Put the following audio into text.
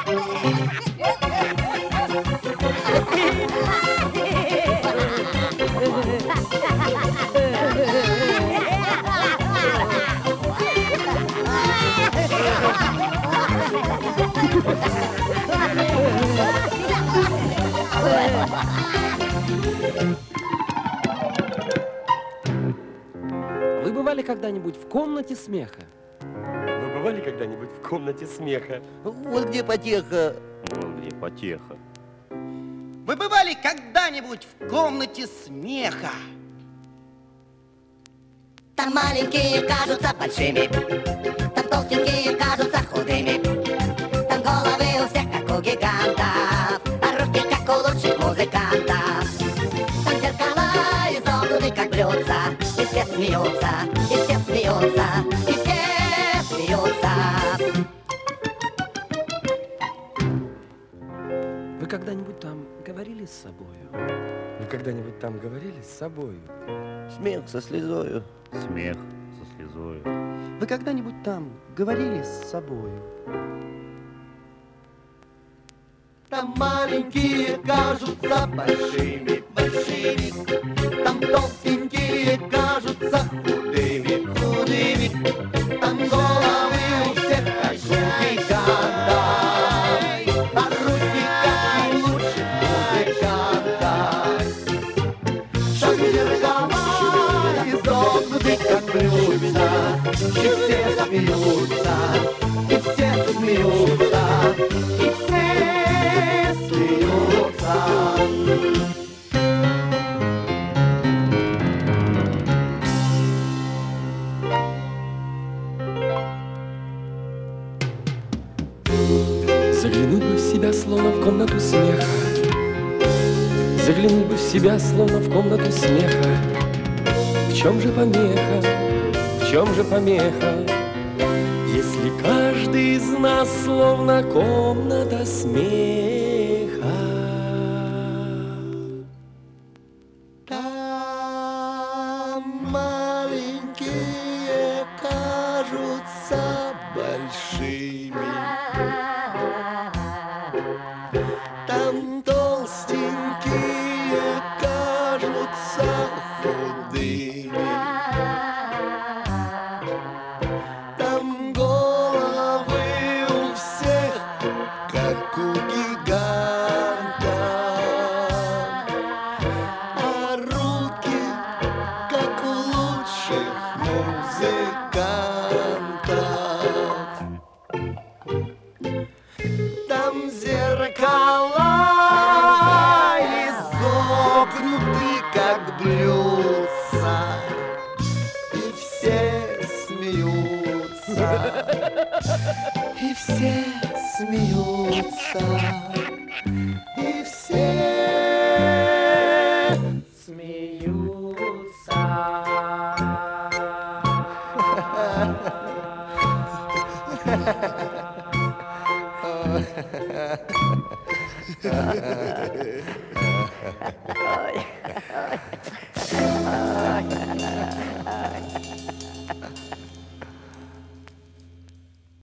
Вы бывали когда-нибудь в комнате смеха? Вы бывали когда-нибудь в комнате смеха? Вот где потеха. Вот где потеха. Вы бывали когда-нибудь в комнате смеха? Там маленькие кажутся большими, там толстенькие кажутся худыми, там головы у всех как у гигантов, а руки как у лучших музыкантов. Там зеркала изогнуты как блюдца, и все смеются, и все смеются, и все смеются. Вы когда-нибудь там говорили с собою? Вы когда-нибудь там говорили с собою? Смех со слезою. Смех со слезою. Вы когда-нибудь там говорили с собою? Там маленькие кажутся большими, большими, там толстенькие кажутся худыми, худыми, там головы у всех как у гигантов, а руки как у лучших музыкантов. Там зеркала изогнуты как блюдца, и все смеются, и все смеются, и все смеются. Заглянуть бы в себя, словно в комнату смеха. Заглянуть бы в себя, словно в комнату смеха. В чем же помеха, в чем же помеха, если каждый из нас словно комната смеха? Там маленькие кажутся большими, там толстенькие кажутся худыми, там головы у всех как у гигантов, а руки как у лучших музыкантов. Там зеркала изогнуты как блюдца, и все смеются, и все смеются, и все смеются.